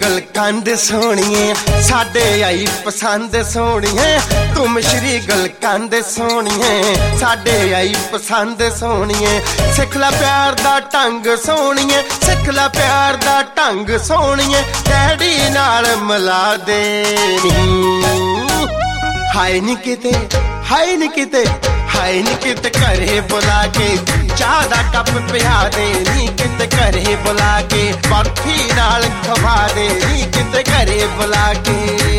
गलकंद सोहणीए साडे आई पसंद सोहणीए तू मिश्री गलकंद सोहणीए साडे आई पसंद सोहणीए सिख ला प्यार दा ढंग सोहणीए सिख ला प्यार दा ढंग सोहणीए डैडी नाल मिला दे हाय नी किते हाय नी किते हाय नी किते घरे बुला के चाह दा कप पिया दे नी किते घरे बुला के बर्फी नाल खवा दे नी किते घरे बुला के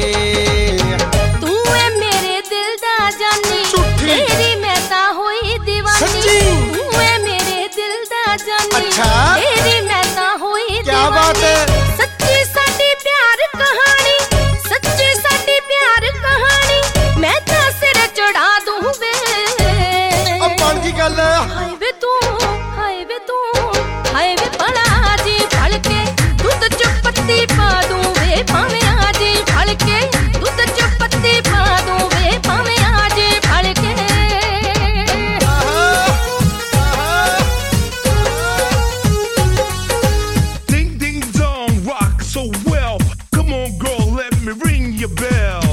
तू है मेरे दिल दा जानी तेरी मैं ता होई दीवानी तू है मेरे दिल दा जानी तेरी मैं ता होई दीवानी क्या बात है सच्ची साडी प्यार कहानी सच्ची साडी प्यार कहानी मैं ता सिर चढ़ा दूं बे की गल हाय वे तू हाय वे पड़ा जी फल के दूध च पत्ती पा दूं वे भावें आज फल के दूध च पत्ती पा दूं वे भावें आज फल के Ding ding dong rock so well. Come on girl, let me ring your bell.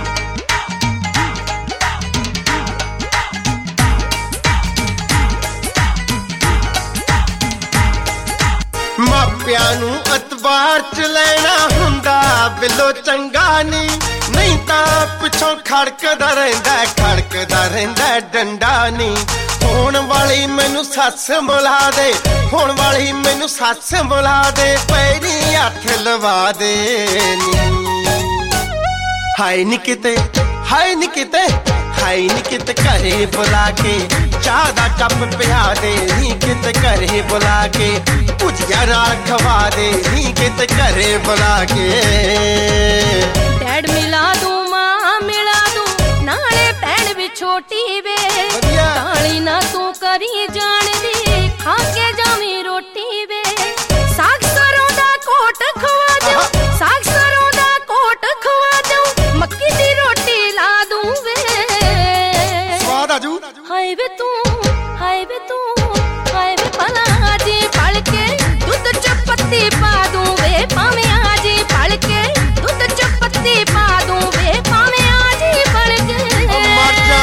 ਮਾਪਿਆਂ ਨੂੰ ਅਤਬਾਰ ਚ ਲੈਣਾ ਹੁੰਦਾ ਬਿੱਲੋ ਚੰਗਾ ਨਹੀਂ ਤਾਂ ਪਿੱਛੋਂ ਖੜਕਦਾ ਰਹਿੰਦਾ ਡੰਡਾ ਨਹੀਂ ਹੋਣ ਵਾਲੀ ਮੈਨੂੰ ਸੱਸ ਮਿਲਾ ਦੇ ਹੋਣ ਵਾਲੀ ਮੈਨੂੰ ਸੱਸ ਮਿਲਾ ਦੇ ਪੈਰੀ ਹੱਥ ਲਵਾ ਦੇ ਨੀ ਹਾਏ ਨੀ ਕਿਤੇ ਹਾਏ ਨੀ ਕਿਤੇ ਹਾਏ ਨੀ ਕਿਤੇ ਘਰੇ ਬੁਲਾ ਕੇ ਚਾਹ ਦਾ ਕੱਪ ਪਿਆ ਦੇ ਨੀ ਕਿਤੇ ਘਰੇ ਬੁਲਾ ਕੇ ਭੁਜੀਆ ਨਾਲ ਖਵਾ ਦੇ ਨੀ ਕਿਤੇ ਘਰੇ ਬੁਲਾ ਕੇ ਡੈਡ ਮਿਲਾ ਦੂੰ ਮਾਂ ਮਿਲਾ ਦੂੰ ਨਾਲੇ ਭੈਣ ਵੀ ਛੋਟੀ ਵੇ ਕਾਲੀ ਨਾ ਤੂੰ ਕਰੀ ਜਾਣਦੀ ਖਾ ਕੇ ਜਾਵੀਂ ਰੋਟੀ ਵੇ ਸਾਗ ਸਰੋਂ ਦਾ ਕੋਟ ਖਵਾ ਜਾਉ ਸਾਗ ਸਰੋਂ ਦਾ ਕੋਟ ਖਵਾ ਜਾਉ ਮੱਕੀ ਦੀ ਰੋਟੀ ਲਾ ਦੂੰ ਵੇ ਸਵਾਦ ਆਜੂ ਹਾਏ ਵੇ ਤੂੰ ਹਾਏ ਵੇ ਤੂੰ ਹਾਏ ਵੇ ਭਲਾ ਜੀ ਫੜ ਕੇ ਦੁੱਧ ਚ ਪੱਤੀ ਪਾ ਦੂੰ ਵੇ ਭਾਵੇਂ ਆਜੀ ਫੜ ਕੇ ਦੁੱਧ ਚ ਪੱਤੀ ਪਾ ਦੂੰ ਵੇ ਭਾਵੇਂ ਆਜੀ ਫੜ ਕੇ ਮਰ ਜਾ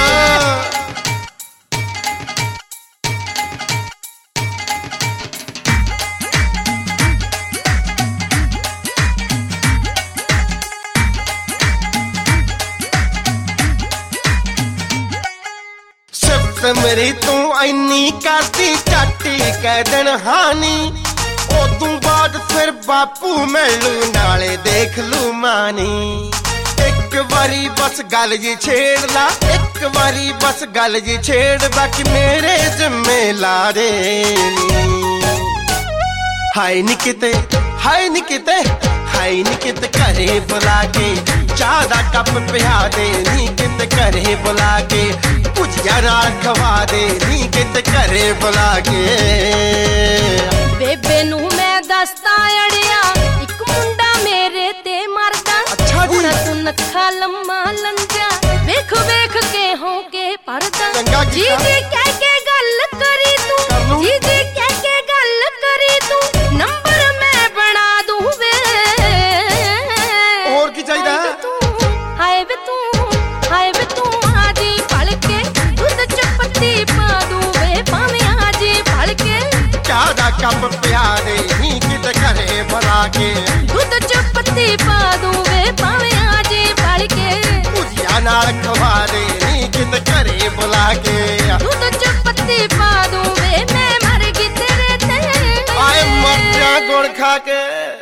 मेरी तू इन्नी करती चाटी कह दिन हानी उदों बाद फिर बापू मिलू नाले देख लू मानी एक बारी बस गल जी छेड़ ला एक बारी बस गल जी छेड़ बाकी मेरे जिम्मे ला दे हाय नी किते हाय नी किते हाय नी किते घरे बुला के चाह दा कप पिया दे नी किते घरे बुला के भुजिया नाल खवा दे नी किते घरे बुला के बेबे नू मैं दसदा अड़िया एक मुंडा मेरे ते मरदा हुण तू नखा लम्मा लंजा वेख वेख के हो के परदा जी जी कह के गल करी तू जी जी कह के गल करी तू नंबर मैं बना दूं वे और की चाहिदा हाय वे तू आजी फल के दूध च पत्ती पा दूं वे भावें आजी फल के चाह दा कप पिया दे नी किते घरे बुला के दूध च पत्ती पा दूं वे भावें आजी फल के भुजिया नाल खवा दे नी किते घरे बुला के दूध च पत्ती पा दूं वे मैं मर गई तेरे ते आए मर जा गुड़ खा के।